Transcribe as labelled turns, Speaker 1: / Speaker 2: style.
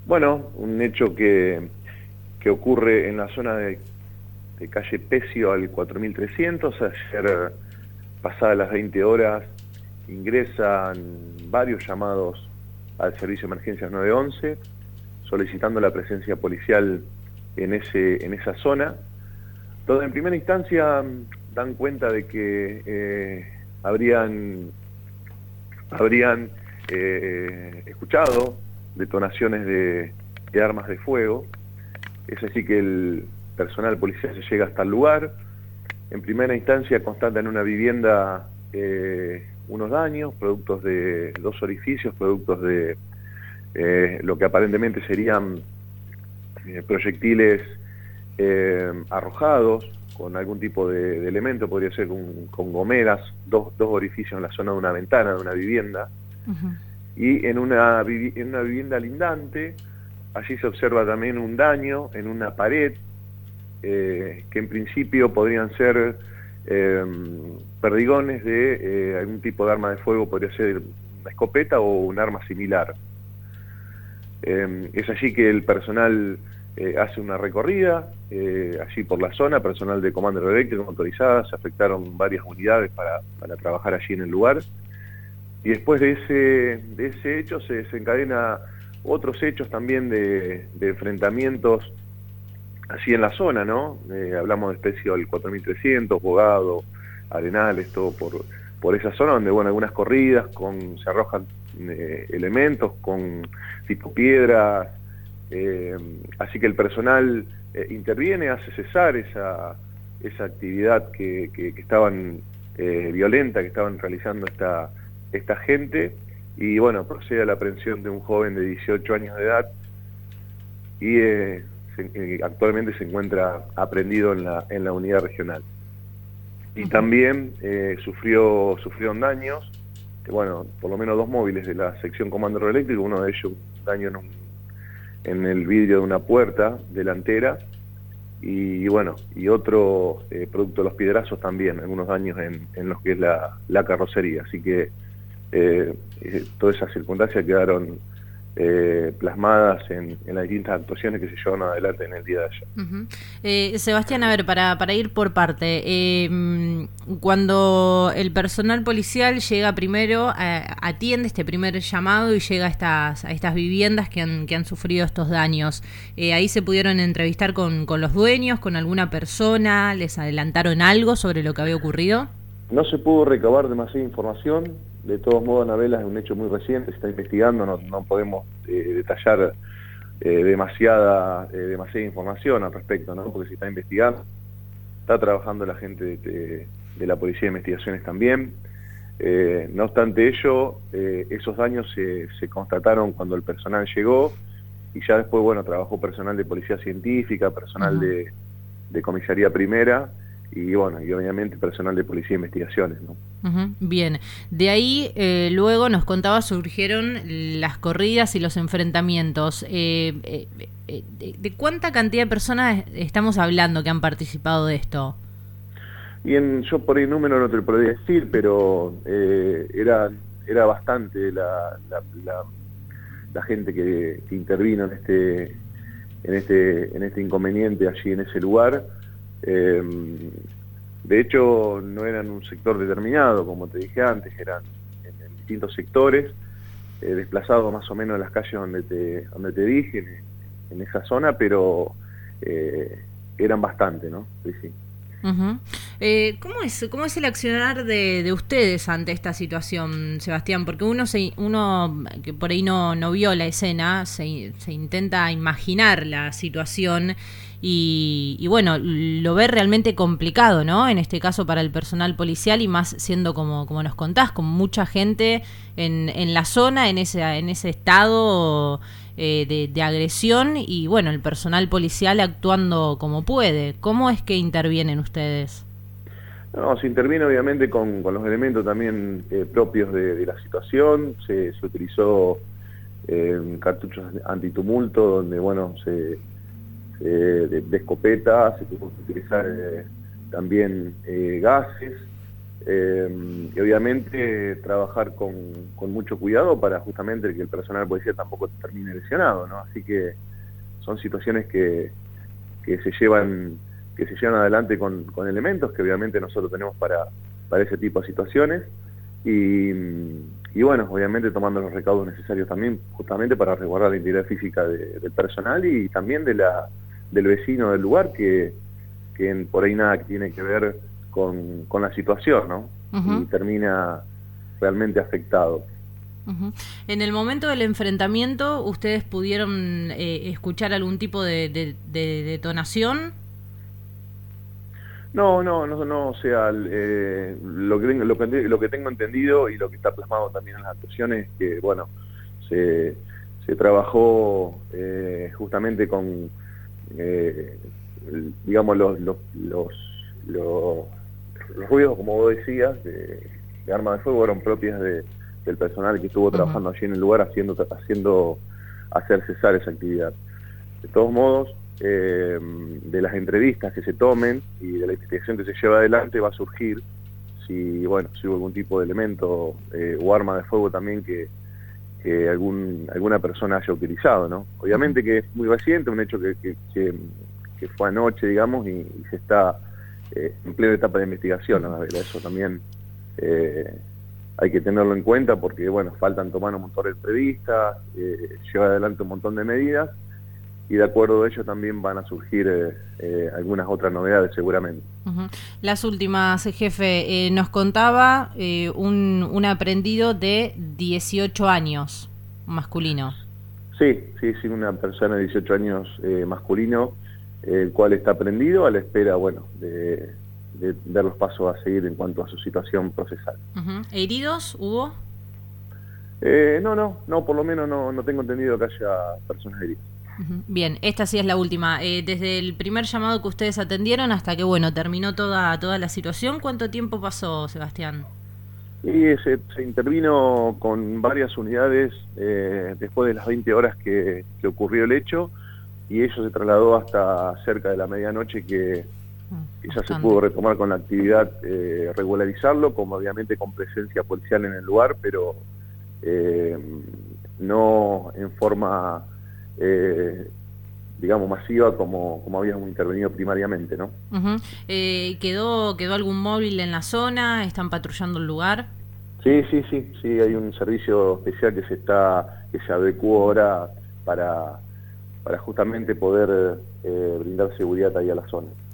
Speaker 1: Bueno, un hecho que ocurre en la zona de calle Pecio al 4300. Ayer, pasadas las 20 horas, ingresan varios llamados al servicio de emergencias 911, solicitando la presencia policial en esa zona, donde en primera instancia dan cuenta de que habrían escuchado detonaciones de armas de fuego. Es así que el personal policial se llega hasta el lugar. En primera instancia constatan en una vivienda unos daños, productos de 2 orificios, productos de lo que aparentemente serían proyectiles arrojados con algún tipo de elemento, podría ser con gomeras, dos orificios en la zona de una ventana de una vivienda.
Speaker 2: Ujú.
Speaker 1: Y en una vivienda lindante, allí se observa también un daño en una pared, que en principio podrían ser perdigones de algún tipo de arma de fuego, podría ser una escopeta o un arma similar. Es allí que el personal hace una recorrida, allí por la zona, personal de comando eléctrico motorizada, se afectaron varias unidades para trabajar allí en el lugar. Y después de ese hecho se desencadena otros hechos también de enfrentamientos allí en la zona, ¿no? Hablamos de especie del 4300, Bogado, Arenales, todo por esa zona, donde, bueno, algunas corridas se arrojan elementos con tipo piedras, así que el personal interviene, hace cesar esa actividad que estaban violenta, que estaban realizando esta gente, y bueno, procede a la aprehensión de un joven de 18 años de edad y actualmente se encuentra aprehendido en la unidad regional. Y también sufrieron daños, que, bueno, por lo menos 2 móviles de la sección comando eléctrico, uno de ellos un daño en el vidrio de una puerta delantera, y bueno, y otro producto de los piedrazos también, algunos daños en lo que es la carrocería. Así que todas esas circunstancias quedaron plasmadas en las distintas actuaciones que se llevaron adelante en el día de ayer.
Speaker 2: Sebastián, a ver, para ir por parte, cuando el personal policial llega primero, atiende este primer llamado y llega a estas viviendas que han sufrido estos daños, ahí se pudieron entrevistar con los dueños, con alguna persona, les adelantaron algo sobre lo que había ocurrido.
Speaker 1: No se pudo recabar demasiada información. De todos modos, Anabela, es un hecho muy reciente, se está investigando, no podemos detallar demasiada información al respecto, ¿no? Porque se está investigando, está trabajando la gente de la Policía de Investigaciones también. No obstante ello, esos daños se constataron cuando el personal llegó, y ya después, bueno, trabajó personal de Policía Científica, personal de Comisaría Primera, y bueno, y obviamente personal de Policía de Investigaciones, ¿no?
Speaker 2: Bien, de ahí luego nos contaba surgieron las corridas y los enfrentamientos. ¿De cuánta cantidad de personas estamos hablando que han participado de esto?
Speaker 1: Y yo por el número no te lo podría decir, pero era bastante la gente que intervino en este inconveniente allí en ese lugar. De hecho, no eran un sector determinado, como te dije antes, eran en distintos sectores, desplazados más o menos en las calles donde te dije, en esa zona, pero eran bastante, ¿no? Sí, sí.
Speaker 2: ¿Cómo es el accionar de ustedes ante esta situación, Sebastián? Porque uno que por ahí no vio la escena, se intenta imaginar la situación y bueno, lo ve realmente complicado, ¿no? En este caso para el personal policial, y más siendo como nos contás, con mucha gente en la zona, en ese estado de agresión, y bueno, el personal policial actuando como puede. ¿Cómo es que intervienen ustedes?
Speaker 1: No, se interviene obviamente con los elementos también propios de la situación. Se utilizó cartuchos antitumulto, donde, bueno, de escopeta, se tuvo que utilizar también gases, Y obviamente trabajar con mucho cuidado para justamente que el personal de policía tampoco termine lesionado, ¿no? Así que son situaciones que se llevan adelante con elementos que obviamente nosotros tenemos para ese tipo de situaciones y bueno, obviamente tomando los recaudos necesarios también justamente para resguardar la integridad física del personal y también del vecino del lugar que por ahí nada que tiene que ver con la situación, ¿no? Y termina realmente afectado.
Speaker 2: En el momento del enfrentamiento, ¿ustedes pudieron escuchar algún tipo de detonación?
Speaker 1: No, o sea, lo que tengo entendido y lo que está plasmado también en las actuaciones es que, bueno, se trabajó justamente con, digamos, los ruidos, como vos decías, de armas de fuego eran propias del personal que estuvo trabajando allí en el lugar haciendo hacer cesar esa actividad. De todos modos, de las entrevistas que se tomen y de la investigación que se lleva adelante va a surgir si hubo algún tipo de elemento o arma de fuego también que alguna persona haya utilizado, ¿no? Obviamente que es muy reciente, un hecho que fue anoche, digamos, y se está en plena etapa de investigación, ¿no? Eso también hay que tenerlo en cuenta porque, bueno, faltan tomar un montón de entrevistas, llevar adelante un montón de medidas, y de acuerdo a ello también van a surgir algunas otras novedades seguramente.
Speaker 2: Las últimas, jefe, nos contaba un aprendido de 18 años, masculino.
Speaker 1: Sí, una persona de 18 años masculino, el cual está prendido a la espera, bueno, de ver los pasos a seguir en cuanto a su situación procesal.
Speaker 2: ¿Heridos hubo?
Speaker 1: No, por lo menos no tengo entendido que haya personas heridas.
Speaker 2: Bien, esta sí es la última. Desde el primer llamado que ustedes atendieron hasta que, bueno, terminó toda la situación, ¿cuánto tiempo pasó, Sebastián?
Speaker 1: Y se intervino con varias unidades después de las 20 horas que ocurrió el hecho, y ello se trasladó hasta cerca de la medianoche que ya se pudo retomar con la actividad, regularizarlo, como obviamente con presencia policial en el lugar, pero no en forma, digamos, masiva como habíamos intervenido primariamente, ¿no?
Speaker 2: ¿Quedó algún móvil en la zona? ¿Están patrullando el lugar?
Speaker 1: Sí, hay un servicio especial que se adecuó ahora para justamente poder brindar seguridad ahí a la zona.